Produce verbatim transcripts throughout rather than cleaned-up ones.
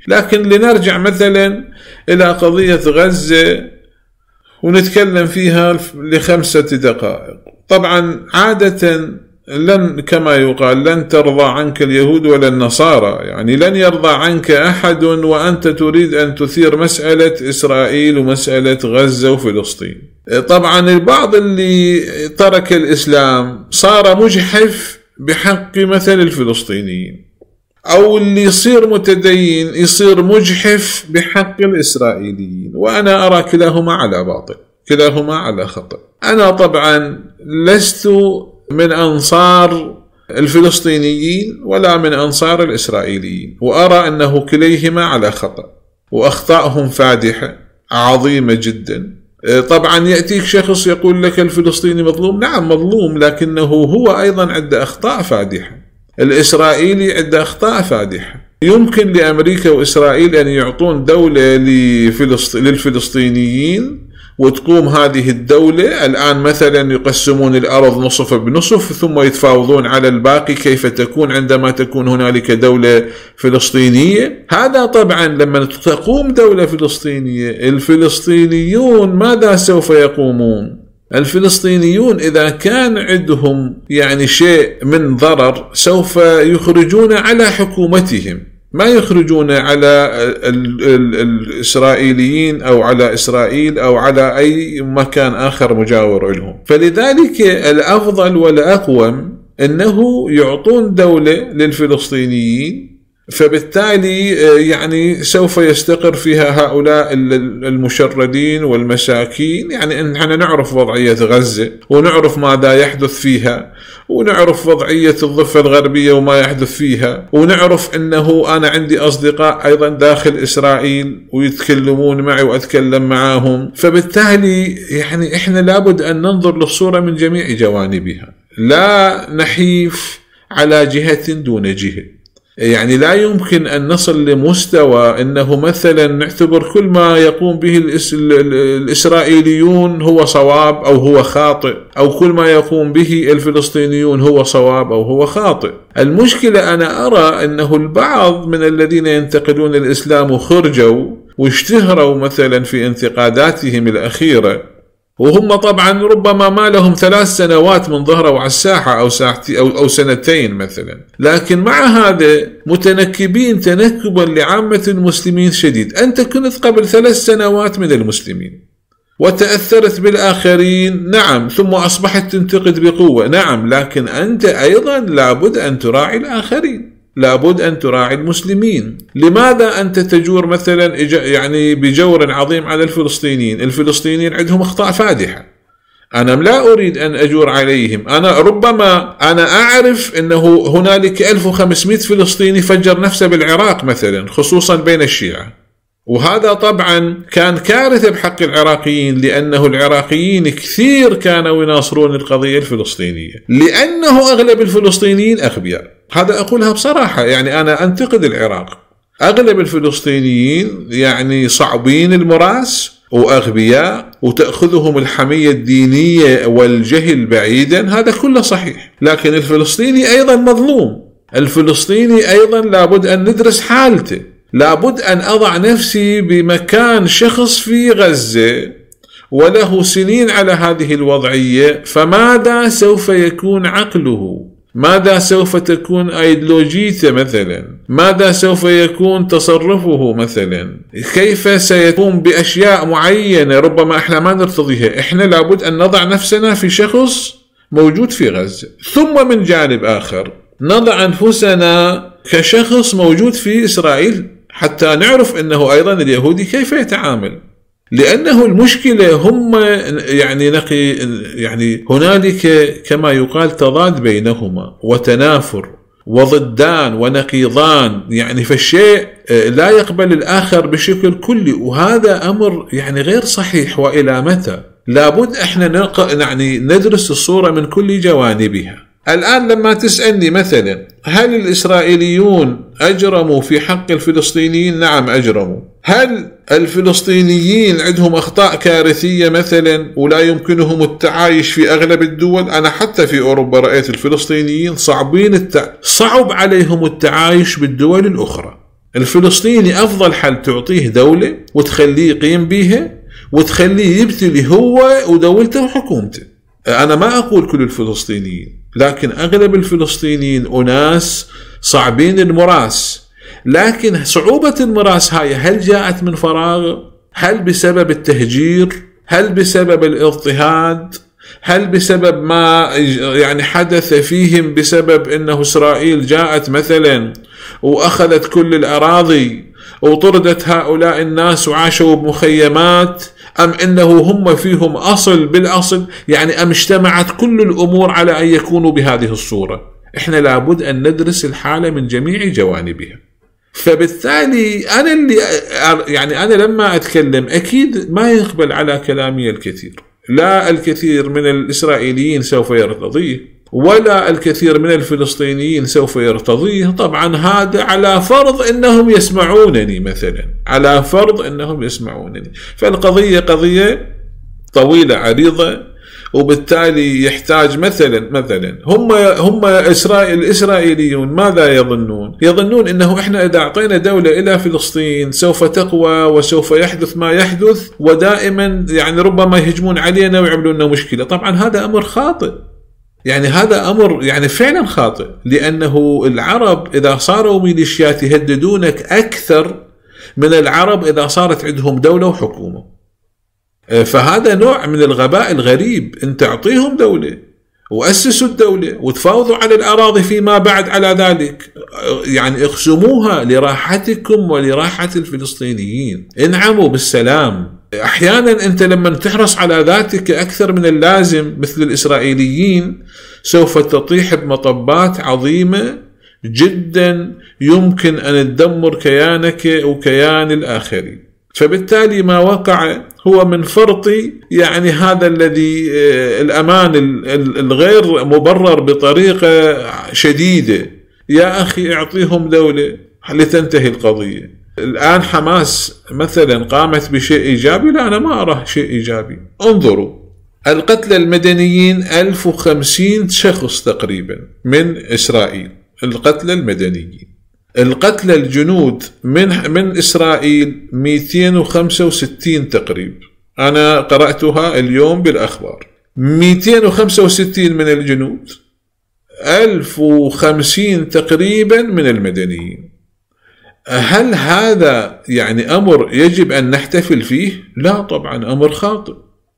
لكن لنرجع مثلا إلى قضية غزة ونتكلم فيها لخمسة دقائق. طبعا عادة لن كما يقال لن ترضى عنك اليهود ولا النصارى، يعني لن يرضى عنك أحد وأنت تريد أن تثير مسألة إسرائيل ومسألة غزة وفلسطين. طبعا البعض اللي ترك الإسلام صار مجحف بحق مثل الفلسطينيين، أو اللي يصير متدين يصير مجحف بحق الإسرائيليين، وأنا أرى كلاهما على باطل، كلاهما على خطأ. أنا طبعا لست من أنصار الفلسطينيين ولا من أنصار الإسرائيليين، وأرى أنه كليهما على خطأ وأخطائهم فادحة عظيمة جدا. طبعا يأتيك شخص يقول لك الفلسطيني مظلوم، نعم مظلوم، لكنه هو أيضا عنده أخطاء فادحة. الإسرائيلي عنده أخطاء فادحة. يمكن لأمريكا وإسرائيل أن يعطون دولة للفلسطينيين وتقوم هذه الدولة. الآن مثلا يقسمون الأرض نصف بنصف ثم يتفاوضون على الباقي كيف تكون عندما تكون هنالك دولة فلسطينية. هذا طبعا لما تقوم دولة فلسطينية الفلسطينيون ماذا سوف يقومون؟ الفلسطينيون إذا كان عندهم يعني شيء من ضرر سوف يخرجون على حكومتهم، ما يخرجون على الإسرائيليين أو على إسرائيل أو على أي مكان آخر مجاور لهم. فلذلك الأفضل والأقوم أنه يعطون دولة للفلسطينيين، فبالتالي يعني سوف يستقر فيها هؤلاء المشردين والمساكين. يعني نحن نعرف وضعية غزة ونعرف ماذا يحدث فيها، ونعرف وضعية الضفة الغربية وما يحدث فيها، ونعرف أنه أنا عندي أصدقاء أيضا داخل إسرائيل ويتكلمون معي وأتكلم معهم. فبالتالي يعني إحنا لابد أن ننظر للصورة من جميع جوانبها، لا نحيف على جهة دون جهة. يعني لا يمكن أن نصل لمستوى أنه مثلا نعتبر كل ما يقوم به الإسرائيليون هو صواب أو هو خاطئ، أو كل ما يقوم به الفلسطينيون هو صواب أو هو خاطئ. المشكلة أنا أرى أنه البعض من الذين ينتقدون الإسلام خرجوا واشتهروا مثلا في انتقاداتهم الأخيرة، وهم طبعا ربما ما لهم ثلاث سنوات من ظهروا على الساحة أو, أو, أو سنتين مثلا، لكن مع هذا متنكبين تنكبا لعامة المسلمين شديد. أنت كنت قبل ثلاث سنوات من المسلمين وتأثرت بالآخرين، نعم، ثم أصبحت تنتقد بقوة، نعم، لكن أنت أيضا لابد أن تراعي الآخرين، لابد أن تراعي المسلمين. لماذا أنت تجور مثلا يعني بجور عظيم على الفلسطينيين؟ الفلسطينيين عندهم أخطاء فادحة، أنا لا أريد أن أجور عليهم. أنا ربما أنا أعرف أنه هنالك ألف وخمسمائة فلسطيني فجر نفسه بالعراق مثلا، خصوصا بين الشيعة، وهذا طبعا كان كارثة بحق العراقيين، لأنه العراقيين كثير كانوا يناصرون القضية الفلسطينية، لأنه أغلب الفلسطينيين أغبياء. هذا أقولها بصراحة، يعني أنا أنتقد العراق، أغلب الفلسطينيين يعني صعبين المراس وأغبياء وتأخذهم الحمية الدينية والجهل بعيدا، هذا كله صحيح، لكن الفلسطيني أيضا مظلوم. الفلسطيني أيضا لابد أن ندرس حالته، لابد أن أضع نفسي بمكان شخص في غزة وله سنين على هذه الوضعية، فماذا سوف يكون عقله؟ ماذا سوف تكون أيديولوجيته مثلا؟ ماذا سوف يكون تصرفه مثلا؟ كيف سيقوم بأشياء معينة ربما احنا ما نرتضيها؟ احنا لابد أن نضع نفسنا في شخص موجود في غزة، ثم من جانب آخر نضع أنفسنا كشخص موجود في إسرائيل حتى نعرف أنه أيضا اليهودي كيف يتعامل. لأنه المشكلة هم يعني نقي يعني هنالك كما يقال تضاد بينهما وتنافر وضدان ونقيضان، يعني فالشيء لا يقبل الآخر بشكل كلي، وهذا أمر يعني غير صحيح. وإلى متى؟ لابد احنا يعني ندرس الصورة من كل جوانبها. الآن لما تسألني مثلا هل الإسرائيليون أجرموا في حق الفلسطينيين؟ نعم أجرموا. هل الفلسطينيين عندهم أخطاء كارثية مثلا ولا يمكنهم التعايش في أغلب الدول؟ أنا حتى في أوروبا رأيت الفلسطينيين صعبين التع... صعب عليهم التعايش بالدول الأخرى، الفلسطيني أفضل حل تعطيه دولة وتخليه يقيم بيها وتخليه يبتلي هو ودولته وحكومته. أنا ما أقول كل الفلسطينيين، لكن أغلب الفلسطينيين أناس صعبين المراس. لكن صعوبة المراس هاي هل جاءت من فراغ؟ هل بسبب التهجير؟ هل بسبب الاضطهاد؟ هل بسبب ما يعني حدث فيهم بسبب أنه إسرائيل جاءت مثلا وأخذت كل الأراضي وطردت هؤلاء الناس وعاشوا بمخيمات، أم أنه هم فيهم أصل بالأصل؟ يعني أم اجتمعت كل الأمور على أن يكونوا بهذه الصورة؟ إحنا لابد أن ندرس الحالة من جميع جوانبها. فبالتالي أنا اللي يعني أنا لما أتكلم أكيد ما يقبل على كلامي الكثير، لا الكثير من الإسرائيليين سوف يرتضيه ولا الكثير من الفلسطينيين سوف يرتضيه. طبعا هذا على فرض أنهم يسمعونني، مثلا على فرض أنهم يسمعونني. فالقضية قضية طويلة عريضة، وبالتالي يحتاج مثلا مثلا هم هم إسرائيل الإسرائيليون ماذا يظنون؟ يظنون أنه إحنا إذا أعطينا دولة إلى فلسطين سوف تقوى وسوف يحدث ما يحدث، ودائما يعني ربما يهجمون علينا ويعملون لنا مشكلة. طبعا هذا أمر خاطئ، يعني هذا أمر يعني فعلا خاطئ، لأنه العرب إذا صاروا ميليشيات يهددونك أكثر من العرب إذا صارت عندهم دولة وحكومة. فهذا نوع من الغباء الغريب. أن تعطيهم دولة وأسسوا الدولة وتفاوضوا على الأراضي فيما بعد على ذلك، يعني اقسموها لراحتكم ولراحة الفلسطينيين، انعموا بالسلام. أحيانا أنت لما تحرص على ذاتك أكثر من اللازم مثل الإسرائيليين سوف تطيح بمطبات عظيمة جدا يمكن أن تدمر كيانك وكيان الآخرين. فبالتالي ما وقع هو من فرط يعني هذا الذي الأمان الغير مبرر بطريقة شديدة. يا أخي اعطيهم دولة لتنتهي القضية. الآن حماس مثلا قامت بشيء إيجابي؟ لا، أنا ما أراه شيء إيجابي. انظروا القتلى المدنيين ألف وخمسين شخص تقريبا من إسرائيل، القتلى المدنيين. القتلى الجنود من من إسرائيل مئتين وخمسة وستين تقريبا، أنا قرأتها اليوم بالأخبار. مئتين وخمسة وستين من الجنود، ألف وخمسين تقريبا من المدنيين. هل هذا يعني أمر يجب أن نحتفل فيه؟ لا طبعا، أمر خاطئ،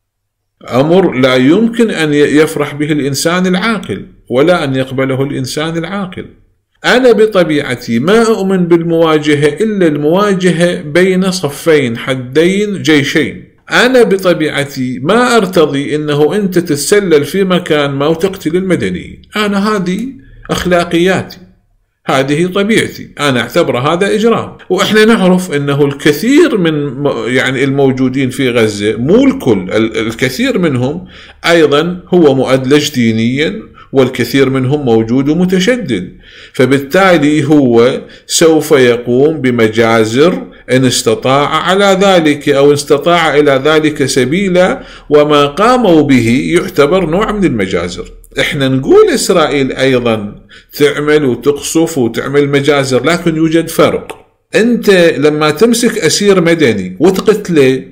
أمر لا يمكن أن يفرح به الإنسان العاقل ولا أن يقبله الإنسان العاقل. أنا بطبيعتي ما أؤمن بالمواجهة إلا المواجهة بين صفين حدين جيشين. أنا بطبيعتي ما أرتضي أنه أنت تتسلل في مكان ما وتقتل المدنيين. أنا هذه أخلاقياتي، هذه طبيعتي، أنا أعتبر هذا إجرام. وإحنا نعرف أنه الكثير من يعني الموجودين في غزة، مو الكل، الكثير منهم أيضا هو مؤدلج دينيا، والكثير منهم موجود ومتشدد. فبالتالي هو سوف يقوم بمجازر إن استطاع على ذلك أو إن استطاع إلى ذلك سبيلا، وما قاموا به يعتبر نوع من المجازر. إحنا نقول إسرائيل أيضا تعمل وتقصف وتعمل مجازر، لكن يوجد فرق. أنت لما تمسك أسير مدني وتقتله،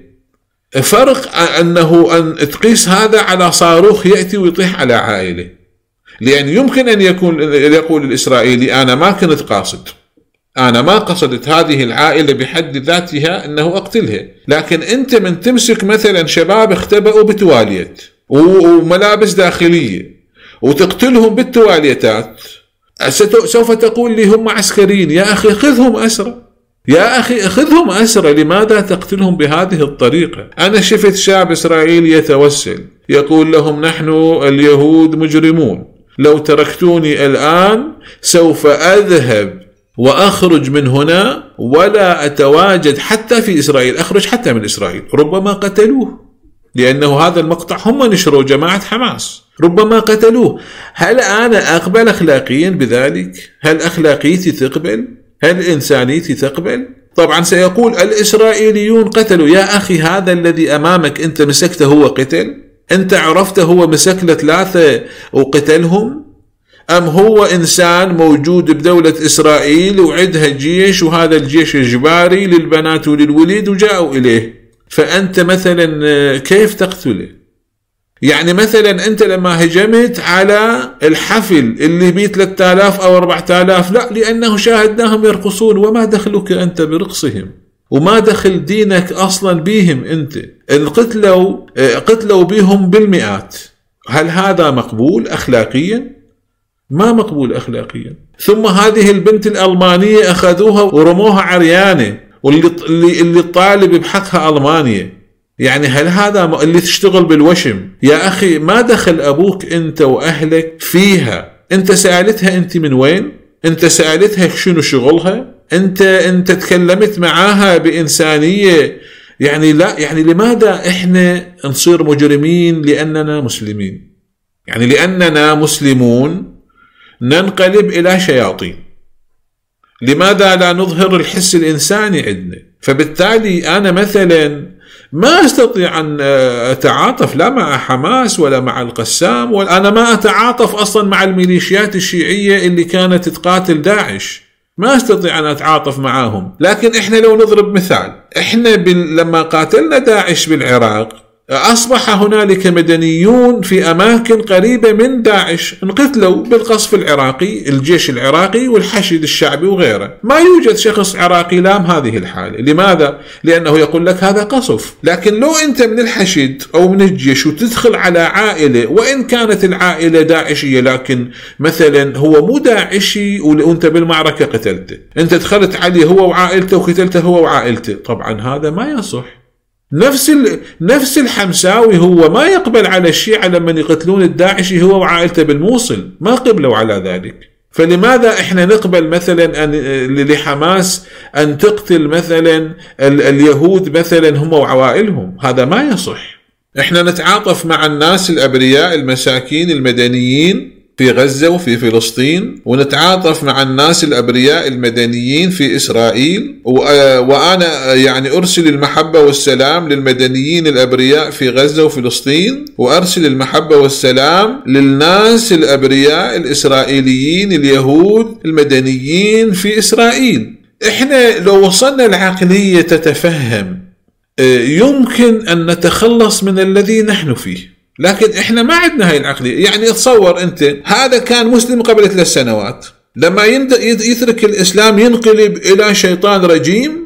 فرق أنه أن تقيس هذا على صاروخ يأتي ويطيح على عائلة. لأن يمكن أن يكون يقول الإسرائيلي أنا ما كنت قاصد، أنا ما قصدت هذه العائلة بحد ذاتها أنه أقتلها. لكن أنت من تمسك مثلا شباب اختبأوا بتواليت وملابس داخلية وتقتلهم بالتواليتات، سوف تقول لي هم عسكريين. يا أخي خذهم أسرى، يا أخي خذهم أسرى، لماذا تقتلهم بهذه الطريقة؟ أنا شفت شعب إسرائيلي يتوسل يقول لهم نحن اليهود مجرمون، لو تركتوني الآن سوف أذهب وأخرج من هنا ولا أتواجد حتى في إسرائيل، أخرج حتى من إسرائيل. ربما قتلوه، لأنه هذا المقطع هم نشروا جماعة حماس، ربما قتلوه. هل أنا أقبل أخلاقيا بذلك؟ هل أخلاقيتي تقبل؟ هل إنسانيتي تقبل؟ طبعا سيقول الإسرائيليون قتلوا. يا أخي هذا الذي أمامك أنت مسكته هو قتل؟ أنت عرفته هو مسك ثلاثة وقتلهم؟ أم هو إنسان موجود بدولة إسرائيل وعندها جيش، وهذا الجيش إجباري للبنات وللوليد وجاءوا إليه، فأنت مثلا كيف تقتله؟ يعني مثلا أنت لما هجمت على الحفل اللي بيه ثلاثة آلاف أو أربعة آلاف، لا، لأنه شاهدناهم يرقصون، وما دخلك أنت برقصهم، وما دخل دينك أصلا بيهم. أنت القتلوا قتلوا بهم بالمئات، هل هذا مقبول أخلاقيا؟ ما مقبول أخلاقيا. ثم هذه البنت الألمانية أخذوها ورموها عريانة، واللي اللي الطالب بحقها ألمانيا، يعني هل هذا اللي تشتغل بالوشم؟ يا أخي ما دخل أبوك أنت وأهلك فيها؟ أنت سألتها أنت من وين؟ أنت سألتها شنو شغلها؟ أنت أنت تكلمت معاها بإنسانية؟ يعني لا، يعني لماذا إحنا نصير مجرمين؟ لأننا مسلمين، يعني لأننا مسلمون ننقلب إلى شياطين. لماذا لا نظهر الحس الإنساني عندنا؟ فبالتالي أنا مثلا ما أستطيع أن أتعاطف لا مع حماس ولا مع القسام، وأنا ما أتعاطف أصلا مع الميليشيات الشيعية اللي كانت تقاتل داعش، ما أستطيع أن أتعاطف معهم. لكن إحنا لو نضرب مثال، إحنا لما قاتلنا داعش بالعراق أصبح هنالك مدنيون في أماكن قريبة من داعش انقتلوا بالقصف العراقي، الجيش العراقي والحشد الشعبي وغيره. ما يوجد شخص عراقي لام هذه الحالة. لماذا؟ لأنه يقول لك هذا قصف. لكن لو أنت من الحشد أو من الجيش وتدخل على عائلة، وإن كانت العائلة داعشية لكن مثلا هو مو داعشي وأنت بالمعركة قتلته، أنت دخلت عليه هو وعائلته وقتلته هو وعائلته، طبعا هذا ما يصح. نفس نفس الحمساوي هو ما يقبل على الشيعة لما يقتلون الداعشي هو وعائلته بالموصل، ما قبلوا على ذلك. فلماذا احنا نقبل مثلا أن لحماس أن تقتل مثلا اليهود مثلا هم وعوائلهم؟ هذا ما يصح. احنا نتعاطف مع الناس الأبرياء المساكين المدنيين في غزة وفي فلسطين، ونتعاطف مع الناس الأبرياء المدنيين في إسرائيل، وأنا يعني أرسل المحبة والسلام للمدنيين الأبرياء في غزة وفلسطين، وأرسل المحبة والسلام للناس الأبرياء الإسرائيليين اليهود المدنيين في إسرائيل. إحنا لو وصلنا العقلية تتفهم يمكن أن نتخلص من الذي نحن فيه، لكن احنا ما عندنا هاي العقلية. يعني تصور انت هذا كان مسلم قبل ثلاث سنوات، لما يترك الاسلام ينقلب الى شيطان رجيم،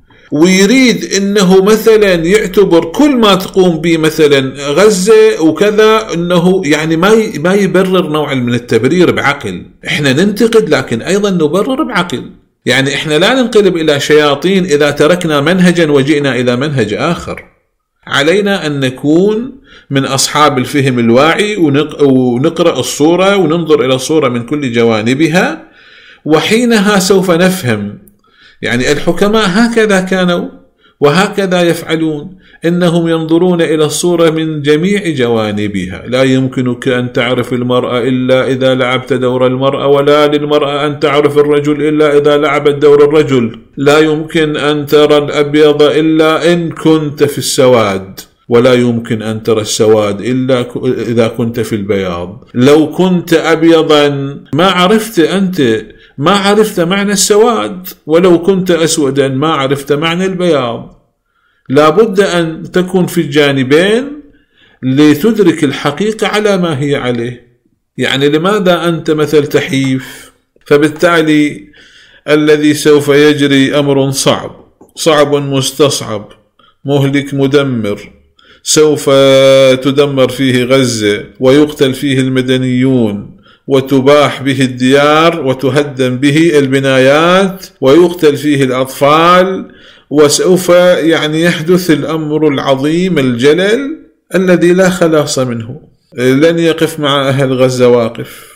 ويريد انه مثلا يعتبر كل ما تقوم به مثلا غزة وكذا انه يعني ما ما يبرر نوع من التبرير بعقل. احنا ننتقد لكن ايضا نبرر بعقل. يعني احنا لا ننقلب الى شياطين اذا تركنا منهجا وجئنا الى منهج اخر. علينا أن نكون من أصحاب الفهم الواعي، ونقرأ الصورة وننظر إلى الصورة من كل جوانبها، وحينها سوف نفهم. يعني الحكماء هكذا كانوا وهكذا يفعلون، إنهم ينظرون إلى الصورة من جميع جوانبها. لا يمكنك أن تعرف المرأة إلا إذا لعبت دور المرأة، ولا للمرأة أن تعرف الرجل إلا إذا لعبت دور الرجل. لا يمكن أن ترى الأبيض إلا إن كنت في السواد، ولا يمكن أن ترى السواد إلا إذا كنت في البياض. لو كنت أبيضا ما عرفت أنت ما عرفت معنى السواد، ولو كنت أسودا ما عرفت معنى البياض. لا بد أن تكون في الجانبين لتدرك الحقيقة على ما هي عليه. يعني لماذا أنت مثل تحيف؟ فبالتالي الذي سوف يجري أمر صعب صعب مستصعب مهلك مدمر، سوف تدمر فيه غزة ويقتل فيه المدنيون وتباح به الديار وتهدم به البنايات ويقتل فيه الأطفال، وسوف يعني يحدث الأمر العظيم الجلل الذي لا خلاص منه. لن يقف مع أهل غزة واقف،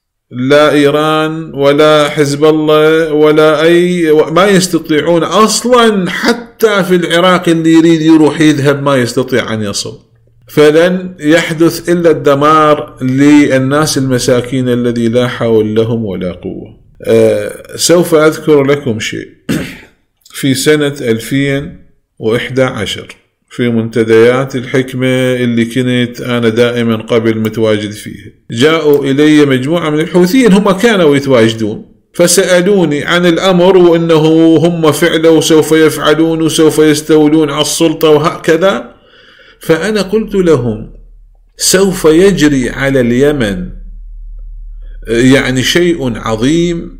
لا إيران ولا حزب الله ولا أي، ما يستطيعون أصلا. حتى في العراق اللي يريد يروح يذهب ما يستطيع أن يصل. فلن يحدث إلا الدمار للناس المساكين الذي لا حول لهم ولا قوة. أه سوف أذكر لكم شيء. في سنة ألفين وإحدى عشر في منتديات الحكمة اللي كنت أنا دائما قبل متواجد فيها. جاءوا إلي مجموعة من الحوثيين هم كانوا يتواجدون، فسألوني عن الأمر وأنه هم فعلا وسوف يفعلون وسوف يستولون على السلطة وهكذا. فأنا قلت لهم سوف يجري على اليمن يعني شيء عظيم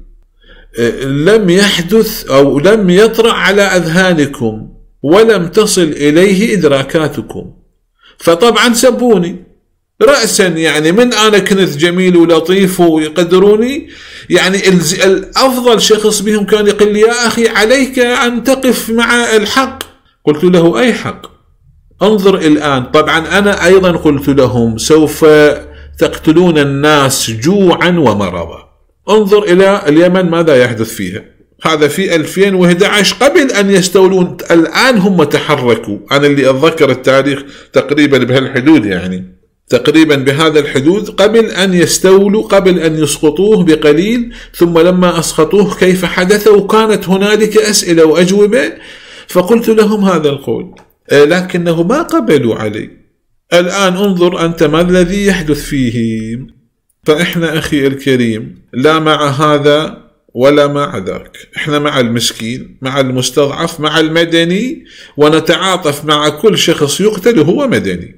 لم يحدث أو لم يطرأ على أذهانكم ولم تصل إليه إدراكاتكم. فطبعا سبوني رأسا، يعني من أنا كنت جميل ولطيف ويقدروني، يعني الأفضل شخص بهم كان يقول لي يا أخي عليك أن تقف مع الحق. قلت له أي حق؟ انظر الآن. طبعا أنا أيضا قلت لهم سوف تقتلون الناس جوعا ومرضا. انظر إلى اليمن ماذا يحدث فيها، هذا في ألفين وإحدى عشر قبل أن يستولون. الآن هم تحركوا، أنا اللي أتذكر التاريخ تقريبا بهالحدود، يعني تقريبا بهذا الحدود قبل أن يستولوا، قبل أن يسقطوه بقليل. ثم لما أسقطوه كيف حدث، وكانت هنالك أسئلة وأجوبة. فقلت لهم هذا القول لكنه ما قبلوا علي. الآن انظر أنت ما الذي يحدث فيه. فإحنا أخي الكريم لا مع هذا ولا مع ذاك، إحنا مع المسكين، مع المستضعف، مع المدني، ونتعاطف مع كل شخص يقتل هو مدني.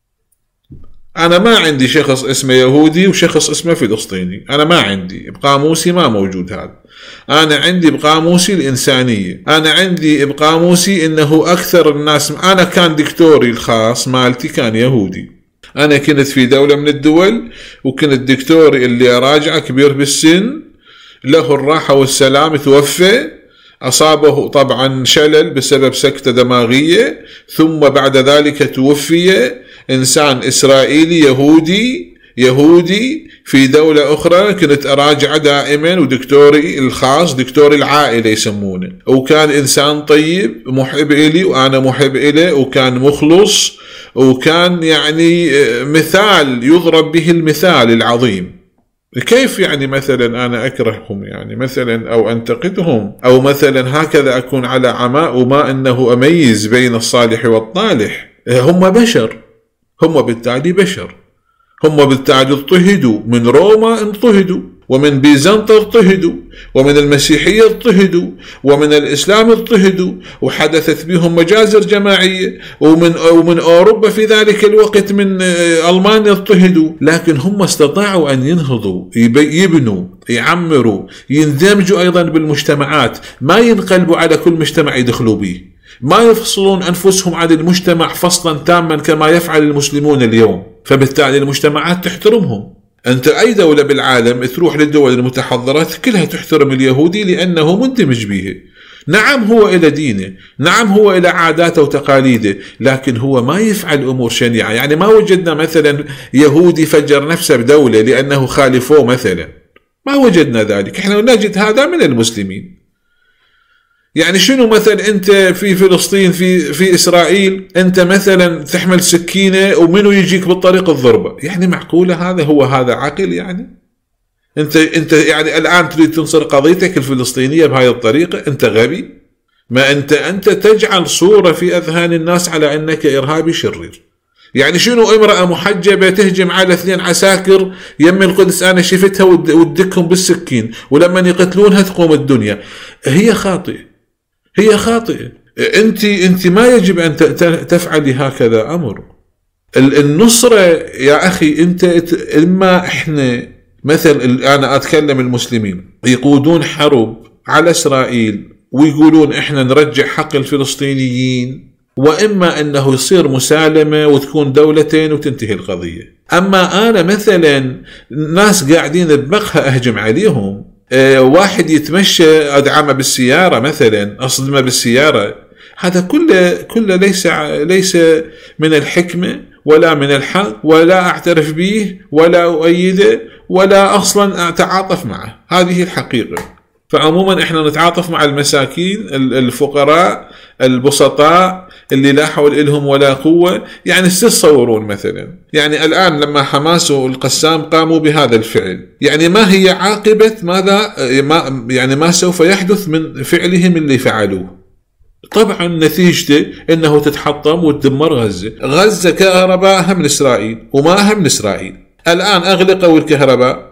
أنا ما عندي شخص اسمه يهودي وشخص اسمه فلسطيني، أنا ما عندي بقاموسي، ما موجود هذا. أنا عندي بقاموسي الإنسانية، أنا عندي بقاموسي إنه أكثر الناس. أنا كان دكتوري الخاص مالتي كان يهودي، أنا كنت في دولة من الدول، وكنت دكتوري اللي أراجعه كبير بالسن له الراحة والسلام توفى، أصابه طبعا شلل بسبب سكتة دماغية، ثم بعد ذلك توفي إنسان إسرائيلي يهودي يهودي في دولة أخرى كنت أراجع دائما، ودكتوري الخاص دكتوري العائلة يسمونه، وكان إنسان طيب محب إلي وأنا محب إليه، وكان مخلص، وكان يعني مثال يضرب به المثال العظيم. كيف يعني مثلا أنا أكرههم يعني مثلا أو أنتقدهم أو مثلا هكذا أكون على عماء، وما أنه أميز بين الصالح والطالح؟ هم بشر، هم بالتالي بشر، هم بالتالي اضطهدوا، من روما اضطهدوا، ومن بيزنطة اضطهدوا، ومن المسيحية اضطهدوا، ومن الإسلام اضطهدوا، وحدثت بهم مجازر جماعية، ومن ومن أوروبا في ذلك الوقت من ألمانيا اضطهدوا. لكن هم استطاعوا أن ينهضوا، يبنوا، يعمروا، يندمجوا أيضا بالمجتمعات، ما ينقلبوا على كل مجتمع يدخلوا به، ما يفصلون أنفسهم عن المجتمع فصلا تاما كما يفعل المسلمون اليوم. فبالتالي المجتمعات تحترمهم. أنت أي دولة بالعالم تروح للدول المتحضرة كلها تحترم اليهودي لأنه مندمج به. نعم هو إلى دينه، نعم هو إلى عاداته وتقاليده، لكن هو ما يفعل أمور شنيعة. يعني ما وجدنا مثلا يهودي فجر نفسه بدولة لأنه خالفوه مثلا، ما وجدنا ذلك. احنا نجد هذا من المسلمين. يعني شنو مثلا أنت في فلسطين في في إسرائيل أنت مثلا تحمل سكينة ومنو يجيك بالطريق الضربة؟ يعني معقولة هذا؟ هو هذا عقل؟ يعني أنت أنت يعني الآن تريد تنصر قضيتك الفلسطينية بهذه الطريقة؟ أنت غبي. ما أنت أنت تجعل صورة في أذهان الناس على أنك إرهابي شرير. يعني شنو امرأة محجبة تهجم على اثنين عساكر يم القدس أنا شفتها ودكهم بالسكين، ولما يقتلونها تقوم الدنيا؟ هي خاطئة، هي خاطئة. أنت أنت ما يجب أن تفعلي هكذا أمر. النصرة يا أخي أنت إما إحنا مثل أنا أتكلم المسلمين يقودون حرب على إسرائيل ويقولون إحنا نرجع حق الفلسطينيين، وإما أنه يصير مسالمة وتكون دولتين وتنتهي القضية. أما أنا مثلا ناس قاعدين بمقهى أهجم عليهم، أه واحد يتمشى أدعمه بالسيارة مثلا، أصدمه بالسيارة، هذا كله كله ليس ليس من الحكمة ولا من الحق، ولا أعترف به ولا أؤيده ولا أصلا أتعاطف معه. هذه الحقيقة. فعموما إحنا نتعاطف مع المساكين الفقراء البسطاء اللي لا حول لهم ولا قوة. يعني تتصورون مثلا يعني الآن لما حماس والقسام قاموا بهذا الفعل، يعني ما هي عاقبة ماذا ما يعني ما سوف يحدث من فعلهم اللي فعلوه؟ طبعا نتيجته انه تتحطم وتدمر غزة. غزة كهرباء من اسرائيل وما من اسرائيل. الان اغلقوا الكهرباء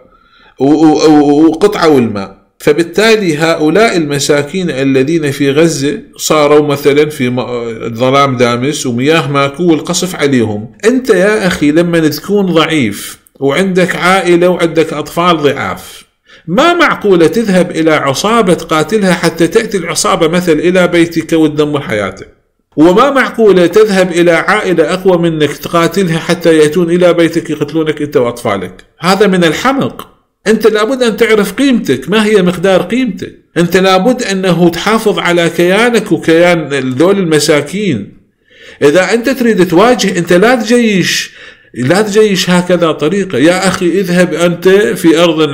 وقطعوا الماء، فبالتالي هؤلاء المساكين الذين في غزة صاروا مثلا في ظلام دامس ومياه ماكو والقصف عليهم. انت يا اخي لما تكون ضعيف وعندك عائلة وعندك اطفال ضعاف، ما معقولة تذهب الى عصابة تقاتلها حتى تأتي العصابة مثل الى بيتك وتدمر حياتك، وما معقولة تذهب الى عائلة اقوى منك تقاتلها حتى يأتون الى بيتك يقتلونك انت واطفالك. هذا من الحمق. انت لابد ان تعرف قيمتك، ما هي مقدار قيمتك. انت لابد انه تحافظ على كيانك وكيان دول المساكين. اذا انت تريد تواجه، انت لا تجيش لا تجيش هكذا طريقة. يا اخي اذهب انت في ارض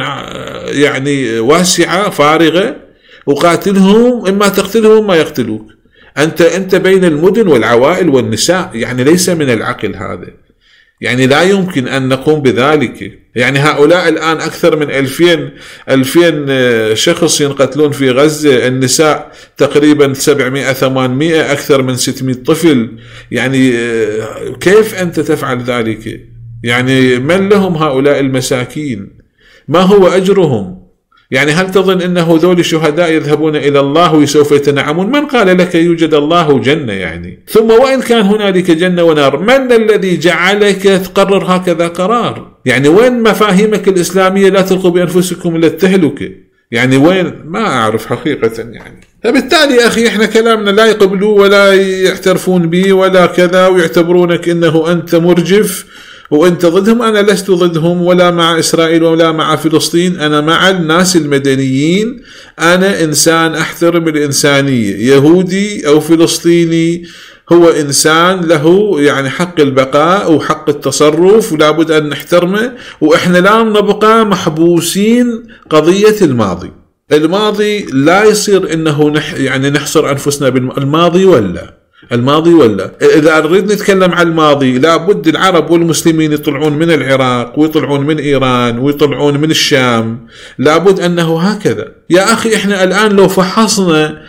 يعني واسعة فارغة وقاتلهم، اما تقتلهم ما يقتلوك. انت انت بين المدن والعوائل والنساء، يعني ليس من العقل هذا. يعني لا يمكن أن نقوم بذلك. يعني هؤلاء الآن أكثر من ألفين ألفين شخص ينقتلون في غزة، النساء تقريبا سبعمائة ثمانمائة، أكثر من ستمائة طفل. يعني كيف أنت تفعل ذلك؟ يعني من لهم هؤلاء المساكين؟ ما هو أجرهم؟ يعني هل تظن أنه ذول الشهداء يذهبون إلى الله وسوف يتنعمون؟ من قال لك يوجد الله جنة؟ يعني ثم وإن كان هنالك جنة ونار، من الذي جعلك تقرر هكذا قرار؟ يعني وين مفاهيمك الإسلامية لا تلقوا بأنفسكم إلى التهلكة؟ يعني وين؟ ما أعرف حقيقة. يعني فبالتالي يا أخي إحنا كلامنا لا يقبلوا ولا يعترفون به ولا كذا، ويعتبرونك إنه أنت مرجف وأنت ضدهم. أنا لست ضدهم ولا مع إسرائيل ولا مع فلسطين، أنا مع الناس المدنيين. أنا إنسان أحترم الإنسانية، يهودي أو فلسطيني هو إنسان له يعني حق البقاء وحق التصرف، ولا بد أن نحترمه. وإحنا لا نبقى محبوسين قضية الماضي. الماضي لا يصير إنه نح يعني نحصر أنفسنا بالماضي ولا الماضي ولا إذا نريد نتكلم عن الماضي لابد العرب والمسلمين يطلعون من العراق ويطلعون من إيران ويطلعون من الشام. لابد أنه هكذا. يا أخي إحنا الآن لو فحصنا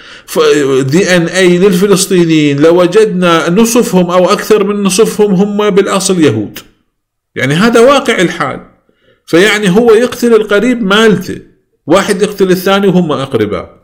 دي ان اي للفلسطينيين لوجدنا نصفهم أو أكثر من نصفهم هم بالأصل يهود. يعني هذا واقع الحال. فيعني هو يقتل القريب مالته، واحد يقتل الثاني وهم أقرباء.